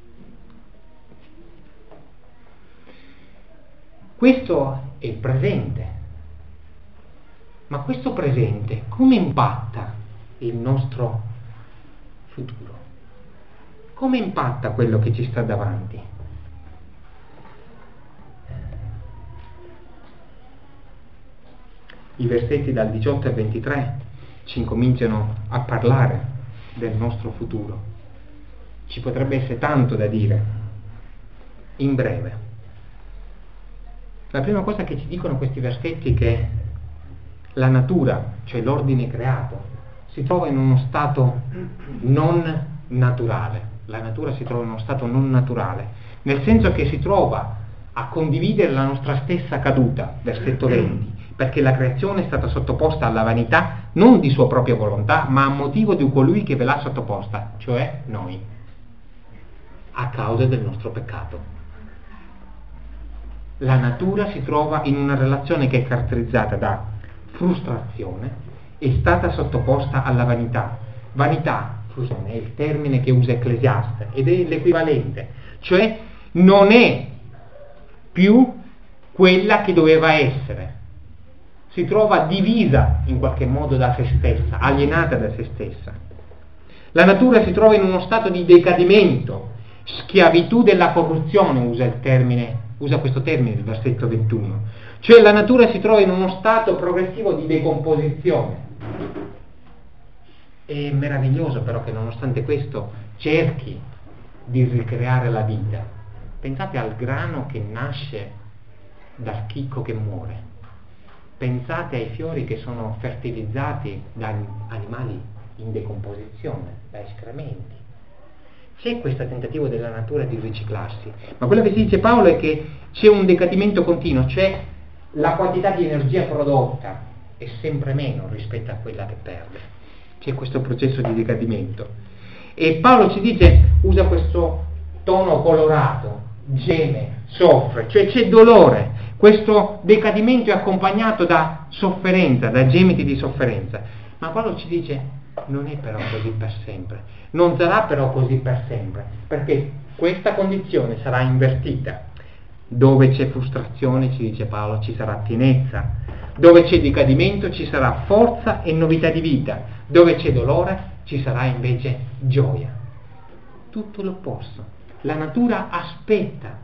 Questo è il presente, ma questo presente come impatta il nostro futuro? Come impatta quello che ci sta davanti? I versetti dal 18 al 23 ci incominciano a parlare del nostro futuro. Ci potrebbe essere tanto da dire. In breve, la prima cosa che ci dicono questi versetti è che la natura, cioè l'ordine creato, si trova in uno stato non naturale. La natura si trova in uno stato non naturale, nel senso che si trova a condividere la nostra stessa caduta, versetto 20, perché la creazione è stata sottoposta alla vanità non di sua propria volontà, ma a motivo di colui che ve l'ha sottoposta, cioè noi, a causa del nostro peccato. La natura si trova in una relazione che è caratterizzata da frustrazione, è stata sottoposta alla vanità. Vanità, frustrazione, è il termine che usa Ecclesiaste ed è l'equivalente, cioè non è più quella che doveva essere. Si trova divisa in qualche modo da se stessa, alienata da se stessa. La natura si trova in uno stato di decadimento, schiavitù della corruzione, usa questo termine il versetto 21. Cioè la natura si trova in uno stato progressivo di decomposizione. È meraviglioso però che nonostante questo cerchi di ricreare la vita. Pensate al grano che nasce dal chicco che muore. Pensate ai fiori che sono fertilizzati da animali in decomposizione, da escrementi. C'è questo tentativo della natura di riciclarsi, ma quello che si dice Paolo è che c'è un decadimento continuo, cioè la quantità di energia prodotta è sempre meno rispetto a quella che perde. C'è questo processo di decadimento. E Paolo ci dice, usa questo tono colorato, geme, soffre, cioè c'è dolore. Questo decadimento è accompagnato da sofferenza, da gemiti di sofferenza. Ma Paolo ci dice, non è però così per sempre, non sarà però così per sempre, perché questa condizione sarà invertita. Dove c'è frustrazione, ci dice Paolo, ci sarà pienezza. Dove c'è decadimento ci sarà forza e novità di vita. Dove c'è dolore ci sarà invece gioia. Tutto l'opposto. La natura aspetta.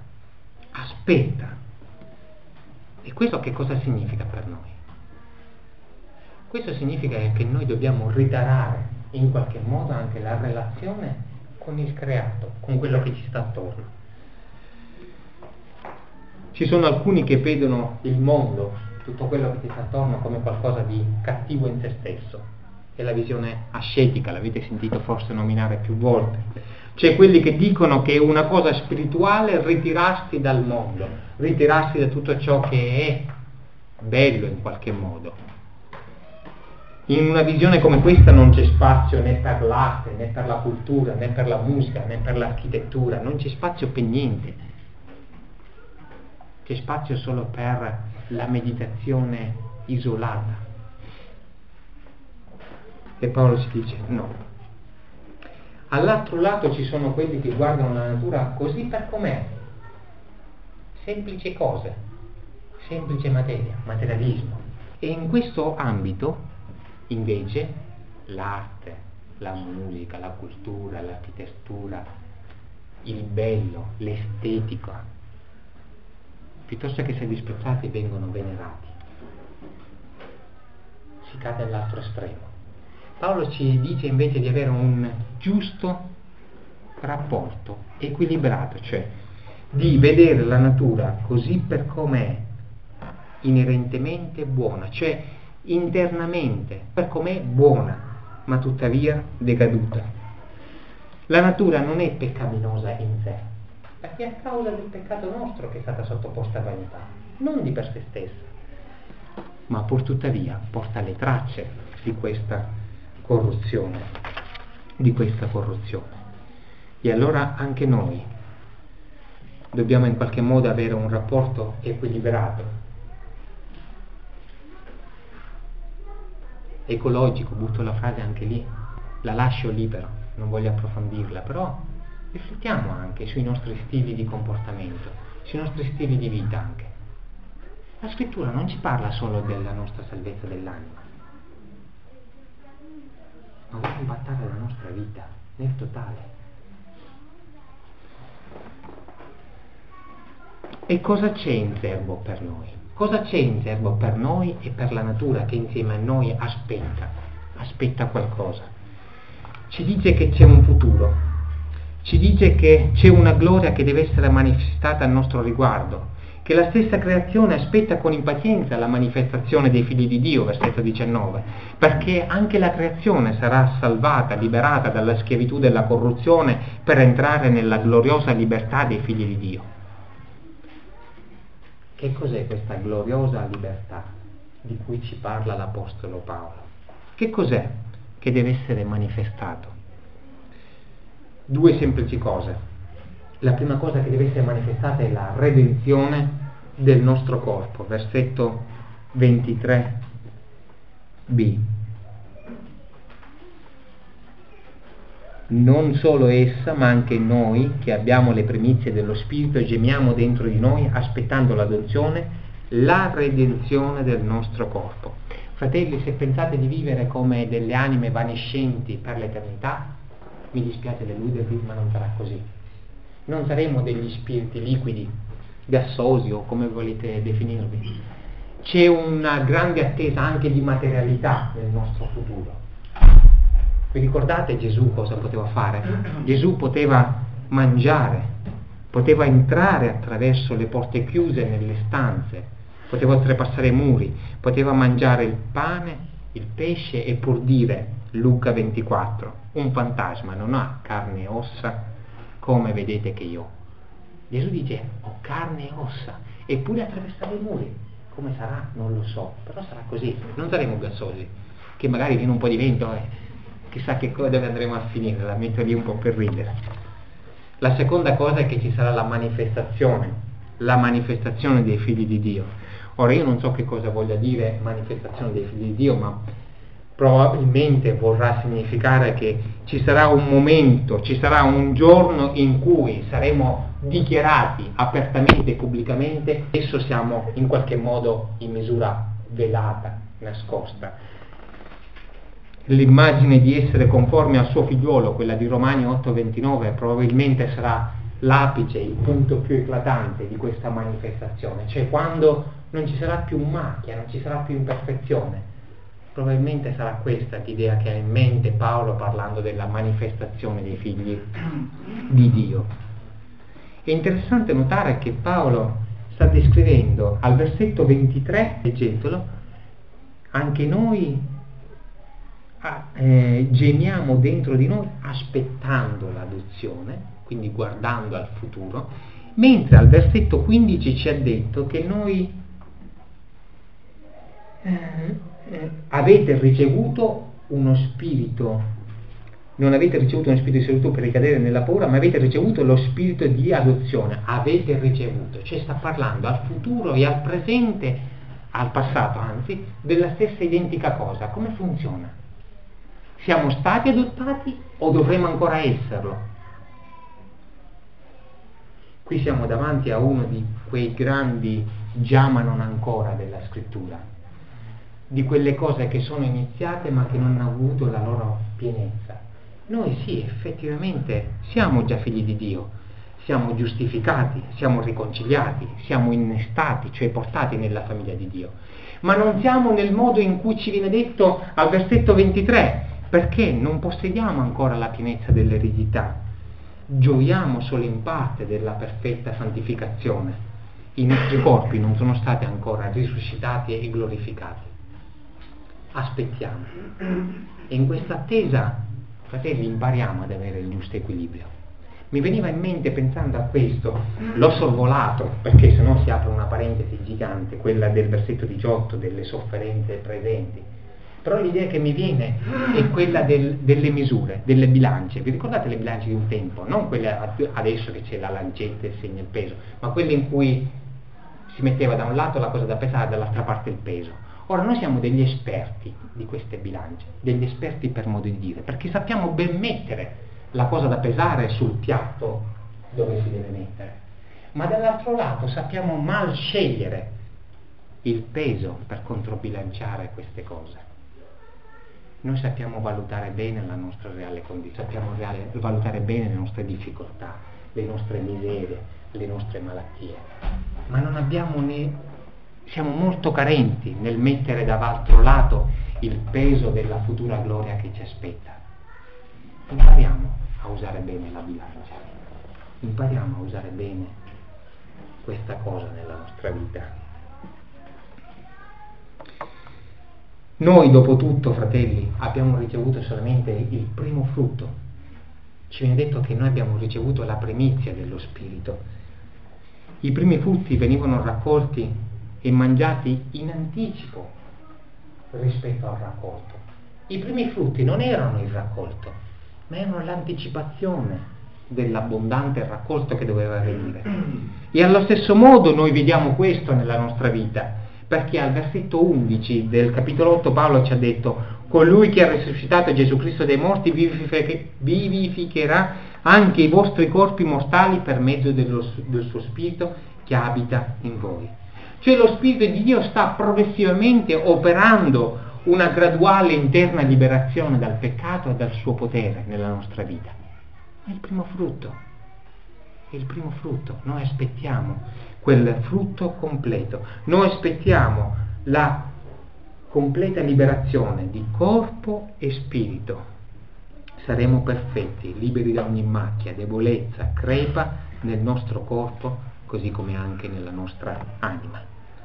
E questo che cosa significa per noi? Questo significa che noi dobbiamo ritarare in qualche modo anche la relazione con il creato, con quello che ci sta attorno. Ci sono alcuni che vedono il mondo, tutto quello che ti sta attorno, come qualcosa di cattivo in se stesso è la visione ascetica, l'avete sentito forse nominare più volte. C'è quelli che dicono che è una cosa spirituale ritirarsi dal mondo, ritirarsi da tutto ciò che è bello in qualche modo. In una visione come questa non c'è spazio né per l'arte, né per la cultura, né per la musica, né per l'architettura, non c'è spazio per niente. C'è spazio solo per la meditazione isolata. E Paolo ci dice no. All'altro lato ci sono quelli che guardano la natura così per com'è, semplici cose, semplice materia, materialismo. E in questo ambito invece l'arte, la musica, la cultura, l'architettura, il bello, l'estetica, piuttosto che essere disprezzati, vengono venerati. Si cade all'altro estremo. Paolo ci dice invece di avere un giusto rapporto, equilibrato, cioè di vedere la natura così per com'è, inerentemente buona, cioè internamente per com'è buona, ma tuttavia decaduta. La natura non è peccaminosa in sé, perché è a causa del peccato nostro che è stata sottoposta a vanità, non di per sé stessa, ma pur tuttavia porta le tracce di questa corruzione, E allora anche noi dobbiamo in qualche modo avere un rapporto equilibrato, ecologico, butto la frase anche lì, la lascio libera, non voglio approfondirla, però riflettiamo anche sui nostri stili di comportamento, sui nostri stili di vita anche. La scrittura non ci parla solo della nostra salvezza dell'anima, ma vuole impattare la nostra vita nel totale. E cosa c'è in serbo per noi? Cosa c'è in serbo per noi e per la natura che insieme a noi aspetta qualcosa? Ci dice che c'è un futuro, ci dice che c'è una gloria che deve essere manifestata al nostro riguardo, che la stessa creazione aspetta con impazienza la manifestazione dei figli di Dio, versetto 19, perché anche la creazione sarà salvata, liberata dalla schiavitù della corruzione per entrare nella gloriosa libertà dei figli di Dio. Che cos'è questa gloriosa libertà di cui ci parla l'Apostolo Paolo? Che cos'è che deve essere manifestato? Due semplici cose. La prima cosa che deve essere manifestata è la redenzione del nostro corpo, versetto 23b. Non solo essa, ma anche noi che abbiamo le primizie dello Spirito gemiamo dentro di noi aspettando l'adozione, la redenzione del nostro corpo. Fratelli, se pensate di vivere come delle anime vaniscenti per l'eternità, mi dispiace deludervi, ma non sarà così. Non saremo degli spiriti liquidi, gassosi o come volete definirvi. C'è una grande attesa anche di materialità nel nostro futuro. Vi ricordate Gesù cosa poteva fare? Gesù poteva mangiare, poteva entrare attraverso le porte chiuse nelle stanze, poteva oltrepassare i muri, poteva mangiare il pane, il pesce e pur dire, Luca 24, un fantasma non ha carne e ossa come vedete che io ho. Gesù dice ho carne e ossa, eppure attraversare i muri. Come sarà? Non lo so, però sarà così. Non saremo gassosi, che magari viene un po' di vento e chissà che cosa dove andremo a finire, la metto lì un po' per ridere. La seconda cosa è che ci sarà la manifestazione dei figli di Dio. Ora io non so che cosa voglia dire manifestazione dei figli di Dio, ma probabilmente vorrà significare che ci sarà un momento, ci sarà un giorno in cui saremo dichiarati apertamente e pubblicamente, adesso siamo in qualche modo in misura velata, nascosta. L'immagine di essere conformi al suo figliuolo, quella di Romani 8:29, probabilmente sarà l'apice, il punto più eclatante di questa manifestazione, cioè quando non ci sarà più macchia, non ci sarà più imperfezione. Probabilmente sarà questa l'idea che ha in mente Paolo parlando della manifestazione dei figli di Dio. È interessante notare che Paolo sta descrivendo al versetto 23, leggendolo, anche noi gemiamo dentro di noi aspettando l'adozione, quindi guardando al futuro, mentre al versetto 15 ci ha detto che noi avete ricevuto uno spirito, non avete ricevuto uno spirito di servitù per ricadere nella paura, ma avete ricevuto lo spirito di adozione. Avete ricevuto, cioè sta parlando al futuro e al presente, al passato anzi, della stessa identica cosa. Come funziona? Siamo stati adottati o dovremo ancora esserlo? Qui siamo davanti a uno di quei grandi già ma non ancora della scrittura, di quelle cose che sono iniziate ma che non hanno avuto la loro pienezza. Noi sì, effettivamente siamo già figli di Dio, siamo giustificati, siamo riconciliati, siamo innestati, cioè portati nella famiglia di Dio, ma non siamo nel modo in cui ci viene detto al versetto 23, perché non possediamo ancora la pienezza dell'eredità, gioiamo solo in parte della perfetta santificazione, i nostri corpi non sono stati ancora risuscitati e glorificati. Aspettiamo, e in questa attesa, fratelli, impariamo ad avere il giusto equilibrio. Mi veniva in mente, pensando a questo, l'ho sorvolato perché sennò si apre una parentesi gigante, quella del versetto 18 delle sofferenze presenti, però l'idea che mi viene è quella delle misure, delle bilance. Vi ricordate le bilance di un tempo? Non quelle adesso che c'è la lancetta e segna il peso, ma quelle in cui si metteva da un lato la cosa da pesare e dall'altra parte il peso. Ora noi siamo degli esperti di queste bilance, degli esperti per modo di dire, perché sappiamo ben mettere la cosa da pesare sul piatto dove si deve mettere, ma dall'altro lato sappiamo mal scegliere il peso per controbilanciare queste cose. Noi sappiamo valutare bene la nostra reale condizione, sappiamo valutare bene le nostre difficoltà, le nostre miserie, le nostre malattie, ma non abbiamo siamo molto carenti nel mettere dall'altro lato il peso della futura gloria che ci aspetta. Impariamo a usare bene la bilancia, impariamo a usare bene questa cosa nella nostra vita. Noi, dopo tutto, fratelli, abbiamo ricevuto solamente il primo frutto. Ci viene detto che noi abbiamo ricevuto la primizia dello Spirito. I primi frutti venivano raccolti e mangiati in anticipo rispetto al raccolto. I primi frutti non erano il raccolto, ma erano l'anticipazione dell'abbondante raccolto che doveva venire. E allo stesso modo noi vediamo questo nella nostra vita, perché al versetto 11 del capitolo 8 Paolo ci ha detto: colui che ha risuscitato Gesù Cristo dai morti vivificherà anche i vostri corpi mortali per mezzo del suo Spirito che abita in voi. Cioè lo Spirito di Dio sta progressivamente operando una graduale interna liberazione dal peccato e dal suo potere nella nostra vita. È il primo frutto, è il primo frutto. Noi aspettiamo quel frutto completo, noi aspettiamo la completa liberazione di corpo e spirito. Saremo perfetti, liberi da ogni macchia, debolezza, crepa nel nostro corpo, così come anche nella nostra anima.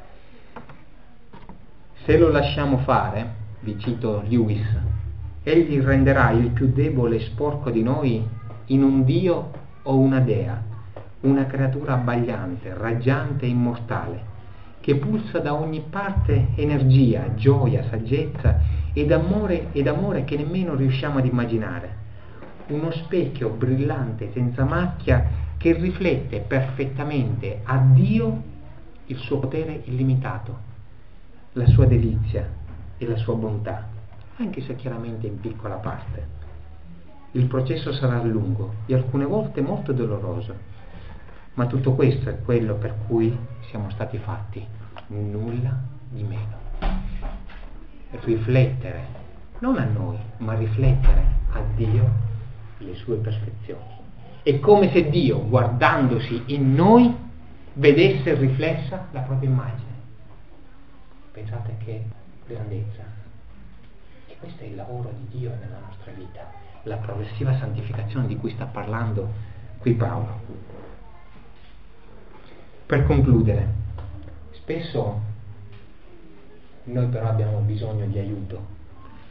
Se lo lasciamo fare, vi cito Lewis, egli renderà il più debole e sporco di noi in un dio o una dea, una creatura abbagliante, raggiante e immortale, che pulsa da ogni parte energia, gioia, saggezza ed amore che nemmeno riusciamo ad immaginare. Uno specchio brillante senza macchia che riflette perfettamente a Dio il suo potere illimitato, la sua delizia e la sua bontà, anche se chiaramente in piccola parte. Il processo sarà lungo e alcune volte molto doloroso, ma tutto questo è quello per cui siamo stati fatti, nulla di meno. Riflettere, non a noi, ma riflettere a Dio le sue perfezioni. È come se Dio, guardandosi in noi, vedesse riflessa la propria immagine. Pensate che grandezza. E questo è il lavoro di Dio nella nostra vita, la progressiva santificazione di cui sta parlando qui Paolo. Per concludere, spesso noi però abbiamo bisogno di aiuto.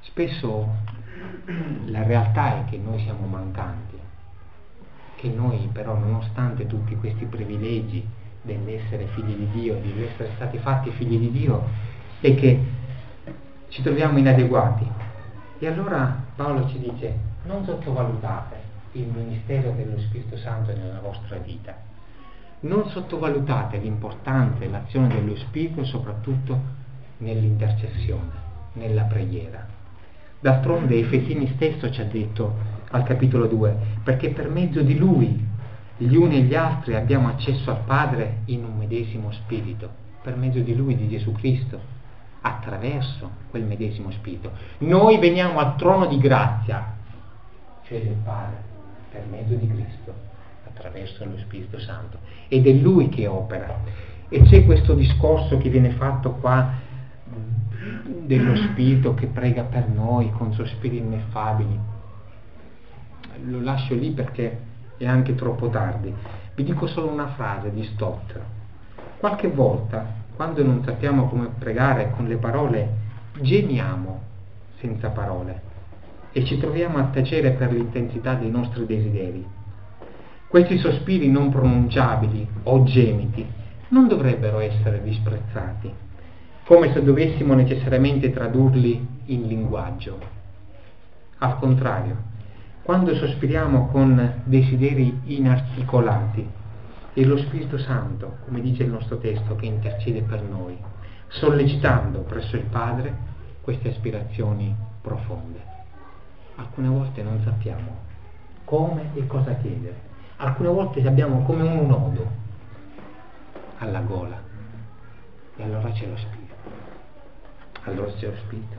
Spesso la realtà è che noi siamo mancanti, che noi però, nonostante tutti questi privilegi dell'essere figli di Dio, di essere stati fatti figli di Dio, è che ci troviamo inadeguati. E allora Paolo ci dice: non sottovalutate il ministero dello Spirito Santo nella vostra vita, non sottovalutate l'importanza e l'azione dello Spirito soprattutto nell'intercessione, nella preghiera. D'altronde Efesini stesso ci ha detto al capitolo 2: perché per mezzo di Lui gli uni e gli altri abbiamo accesso al Padre in un medesimo Spirito, per mezzo di Lui, di Gesù Cristo, attraverso quel medesimo Spirito. Noi veniamo al trono di grazia, cioè del Padre, per mezzo di Cristo, attraverso lo Spirito Santo, ed è Lui che opera. E c'è questo discorso che viene fatto qua dello Spirito che prega per noi con sospiri ineffabili. Lo lascio lì perché è anche troppo tardi. Vi dico solo una frase di Stott: qualche volta, quando non sappiamo come pregare con le parole, gemiamo senza parole e ci troviamo a tacere per l'intensità dei nostri desideri. Questi sospiri non pronunciabili o gemiti non dovrebbero essere disprezzati, come se dovessimo necessariamente tradurli in linguaggio. Al contrario, quando sospiriamo con desideri inarticolati, è lo Spirito Santo, come dice il nostro testo, che intercede per noi, sollecitando presso il Padre queste aspirazioni profonde. Alcune volte non sappiamo come e cosa chiedere, alcune volte abbiamo come un nodo alla gola, e allora c'è lo Spirito. Allora c'è lo Spirito.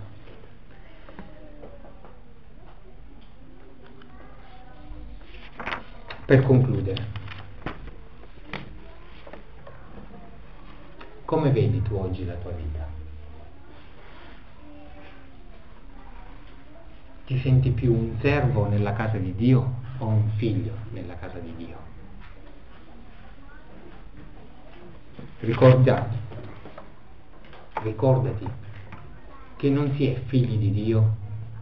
Per concludere, come vedi tu oggi la tua vita? Ti senti più un servo nella casa di Dio o un figlio nella casa di Dio? Ricordati che non si è figli di Dio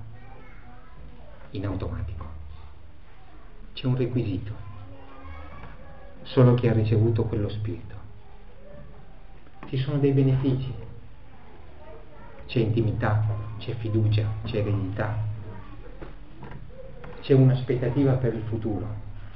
in automatico. C'è un requisito: solo chi ha ricevuto quello Spirito. Ci sono dei benefici, c'è intimità, c'è fiducia, c'è eredità, c'è un'aspettativa per il futuro.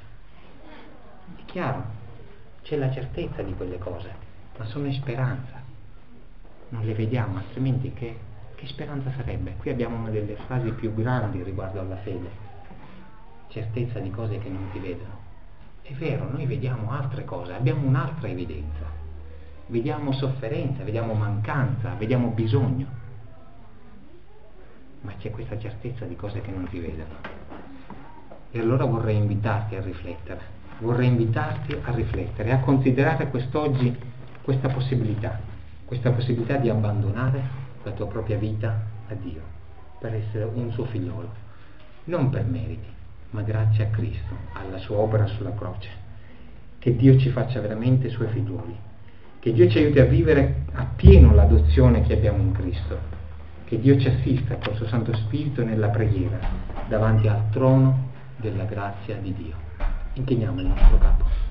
È chiaro, c'è la certezza di quelle cose, ma sono speranza. Non le vediamo, altrimenti che speranza sarebbe? Qui abbiamo una delle frasi più grandi riguardo alla fede: certezza di cose che non si vedono. È vero, noi vediamo altre cose, abbiamo un'altra evidenza, vediamo sofferenza, vediamo mancanza, vediamo bisogno, ma c'è questa certezza di cose che non si vedono. E allora vorrei invitarti a riflettere, a considerare quest'oggi questa possibilità di abbandonare la tua propria vita a Dio per essere un suo figliolo, non per meriti, ma grazie a Cristo, alla sua opera sulla croce. Che Dio ci faccia veramente suoi figlioli, che Dio ci aiuti a vivere appieno l'adozione che abbiamo in Cristo, che Dio ci assista col suo Santo Spirito nella preghiera davanti al trono della grazia di Dio. Inchiniamo il nostro capo.